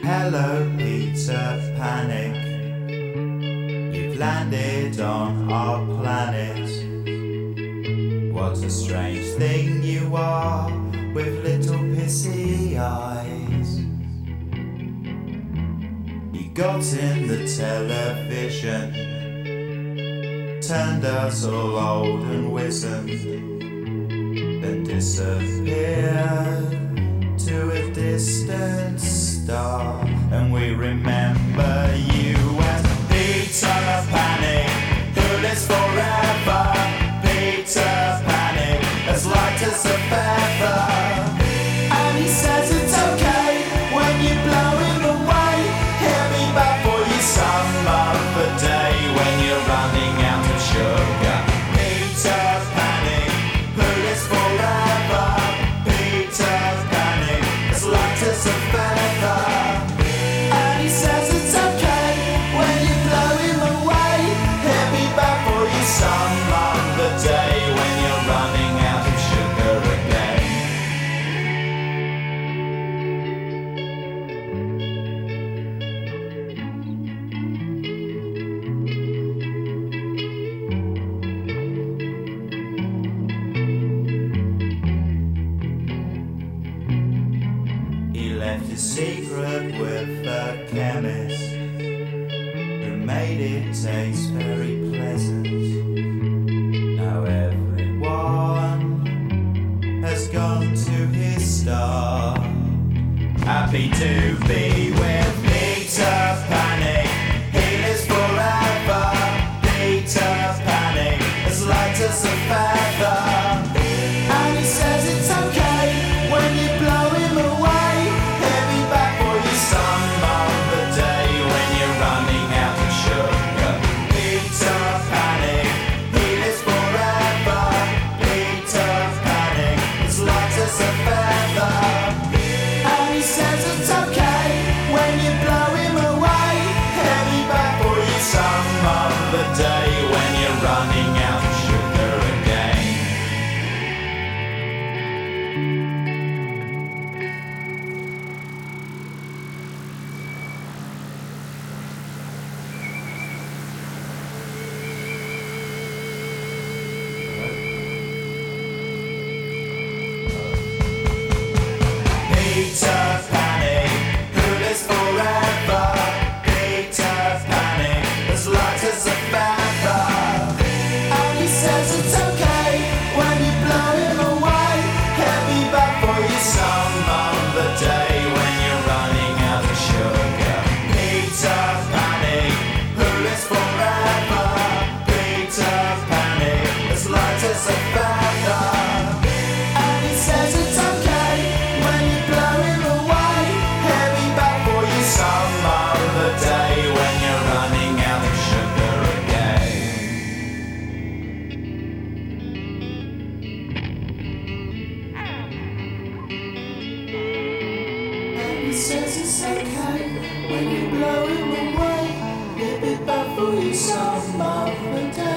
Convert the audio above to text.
Hello, Peter Panic. You've landed on our planet. What a strange thing you are, with little pissy eyes. You got in the television, turned us all old and wizened, then disappeared to a distant star. And we remember you as Peter Panic, who lives forever. Peter Panic, as light as a feather. And he says it's okay when you blow him away. He'll be back for you some other day when you're running out of sugar. Peter Panic, who lives forever. Peter Panic, as light as a feather. And he says it's okay when you blow him away. He'll be back for you some other day when you're running out of sugar again. He left his secret with a chemist who made it taste very pleasant. Now everyone has gone to his star, happy to be with Peter Panic. He lives forever. Peter Panic, as light as a feather. And he says it's okay when you blow him away. He'll be back for you some other day when you're running out of sugar. Peter Panic, he lives forever. Peter Panic, as light as a feather. And he says it's okay when you blow him away. He'll be back for you some other day when you're running out of sugar again. Peter Panic, who lives forever. Peter Panic, as light as a feather. And he says it's okay when you blow him away. He'll be back for you some other day when you're running out of sugar. Peter Panic, who lives forever. Peter Panic, as light as a feather. And he says it's okay when you blow him away. He'll be back for you some other day when you're running out of sugar again. And he says it's okay when you blow him away. He'll be back for you some other day.